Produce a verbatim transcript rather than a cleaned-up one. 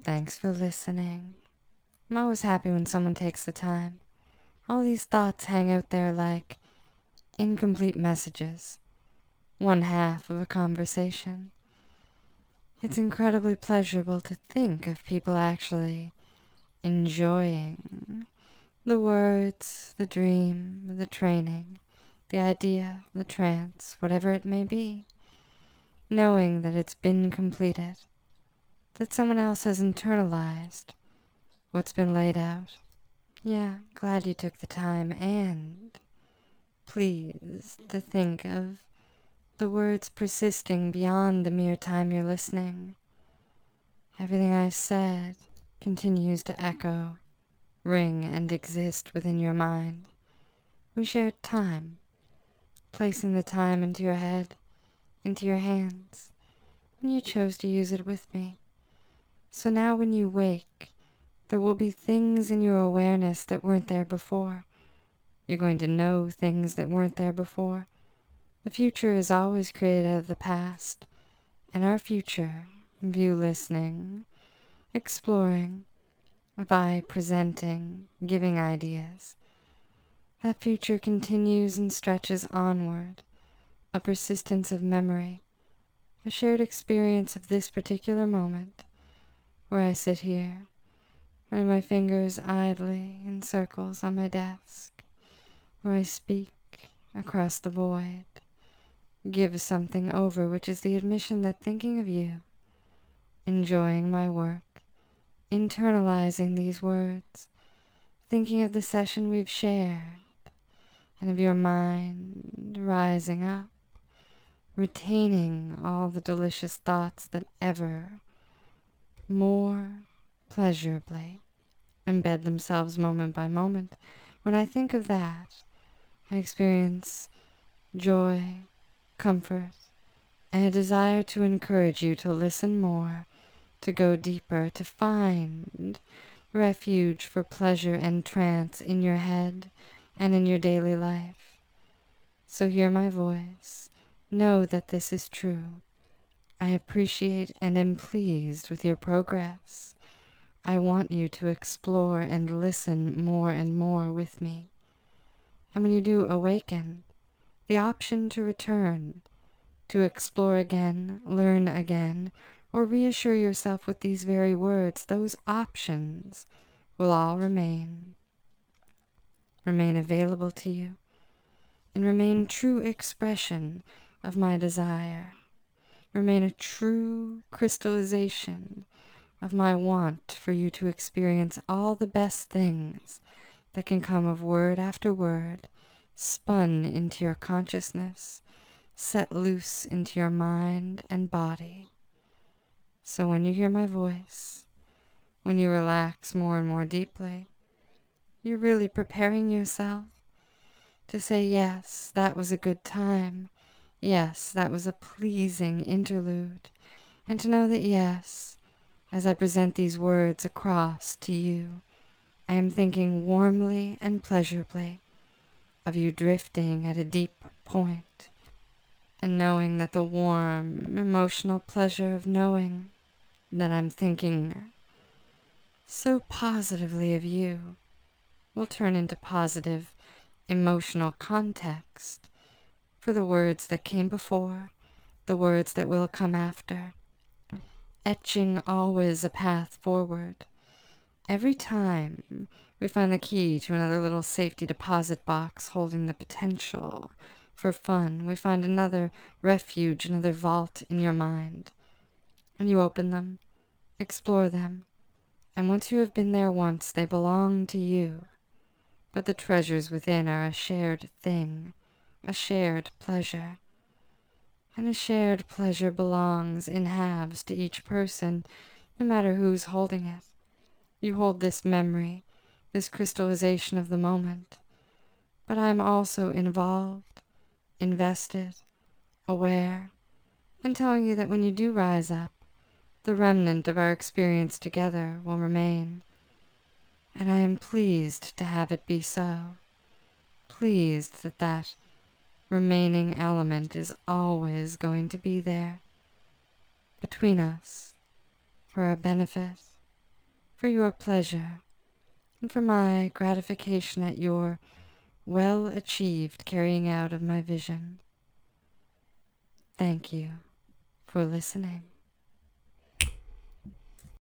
Thanks for listening. I'm always happy when someone takes the time. All these thoughts hang out there like incomplete messages, one half of a conversation. It's incredibly pleasurable to think of people actually enjoying the words, the dream, the training, the idea, the trance, whatever it may be, knowing that it's been completed, that someone else has internalized what's been laid out. Yeah, glad you took the time and pleased to think of the words persisting beyond the mere time you're listening. Everything I said continues to echo, ring, and exist within your mind. We shared time, placing the time into your head, into your hands, and you chose to use it with me. So now when you wake, there will be things in your awareness that weren't there before. You're going to know things that weren't there before. The future is always created out of the past, and our future, view listening, exploring, by presenting, giving ideas. That future continues and stretches onward, a persistence of memory, a shared experience of this particular moment, where I sit here, running my fingers idly in circles on my desk, where I speak across the void, give something over, which is the admission that thinking of you, enjoying my work, internalizing these words, thinking of the session we've shared, and of your mind rising up, retaining all the delicious thoughts that ever more pleasurably embed themselves moment by moment. When I think of that, I experience joy, comfort, and a desire to encourage you to listen more, to go deeper, to find refuge for pleasure and trance in your head and in your daily life. So hear my voice. Know that this is true. I appreciate and am pleased with your progress. I want you to explore and listen more and more with me. And when you do awaken, the option to return, to explore again, learn again, or reassure yourself with these very words, those options will all remain. Remain available to you, and remain true expression of my desire. Remain a true crystallization of my want for you to experience all the best things that can come of word after word, spun into your consciousness, set loose into your mind and body. So when you hear my voice, when you relax more and more deeply, you're really preparing yourself to say, yes, that was a good time. Yes, that was a pleasing interlude. And to know that, yes, as I present these words across to you, I am thinking warmly and pleasurably of you drifting at a deep point, and knowing that the warm, emotional pleasure of knowing that I'm thinking so positively of you will turn into positive emotional context for the words that came before, the words that will come after, etching always a path forward. Every time we find the key to another little safety deposit box holding the potential for fun, we find another refuge, another vault in your mind. And you open them, explore them, and once you have been there once, they belong to you. But the treasures within are a shared thing, a shared pleasure. And a shared pleasure belongs in halves to each person, no matter who's holding it. You hold this memory, this crystallization of the moment. But I am also involved, invested, aware, and telling you that when you do rise up, the remnant of our experience together will remain. And I am pleased to have it be so. Pleased that that remaining element is always going to be there, between us, for our benefit, for your pleasure and for my gratification at your well-achieved carrying out of my vision. Thank you for listening.